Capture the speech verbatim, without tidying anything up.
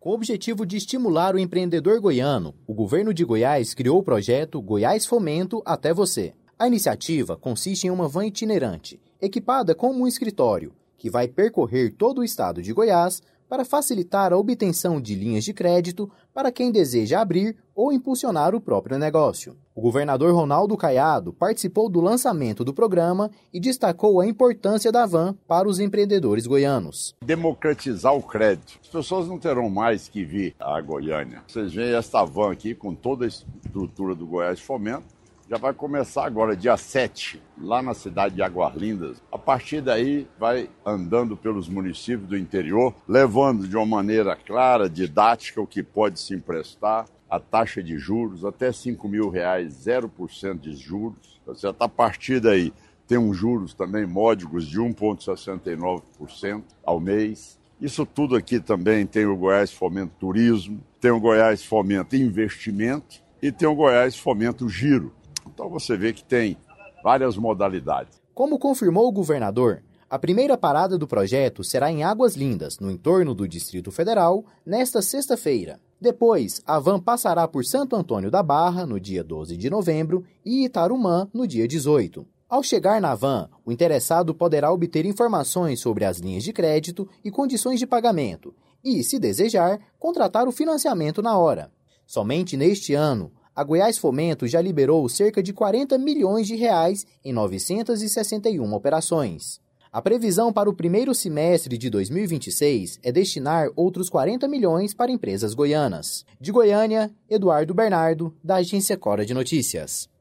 Com o objetivo de estimular o empreendedor goiano, o governo de Goiás criou o projeto Goiás Fomento até você. A iniciativa consiste em uma van itinerante, equipada como um escritório, que vai percorrer todo o estado de Goiás para facilitar a obtenção de linhas de crédito para quem deseja abrir ou impulsionar o próprio negócio. O governador Ronaldo Caiado participou do lançamento do programa e destacou a importância da van para os empreendedores goianos. Democratizar o crédito. As pessoas não terão mais que vir a Goiânia. Vocês veem esta van aqui com toda a estrutura do Goiás Fomento. Já vai começar agora, dia sete, lá na cidade de Águas Lindas. A partir daí, vai andando pelos municípios do interior, levando de uma maneira clara, didática, o que pode se emprestar, a taxa de juros, até cinco mil reais, zero por cento de juros. Você está a partir daí, tem uns juros também módicos de um vírgula sessenta e nove por cento ao mês. Isso tudo aqui também tem o Goiás Fomento Turismo, tem o Goiás Fomento Investimento e tem o Goiás Fomento Giro. Então você vê que tem várias modalidades. Como confirmou o governador, a primeira parada do projeto será em Águas Lindas, no entorno do Distrito Federal, nesta sexta-feira. Depois, a van passará por Santo Antônio da Barra, no dia doze de novembro, e Itarumã, no dia dezoito. Ao chegar na van, o interessado poderá obter informações sobre as linhas de crédito e condições de pagamento e, se desejar, contratar o financiamento na hora. Somente neste ano, a Goiás Fomento já liberou cerca de quarenta milhões de reais em novecentas e sessenta e uma operações. A previsão para o primeiro semestre de dois mil e vinte e seis é destinar outros quarenta milhões para empresas goianas. De Goiânia, Eduardo Bernardo, da Agência Cora de Notícias.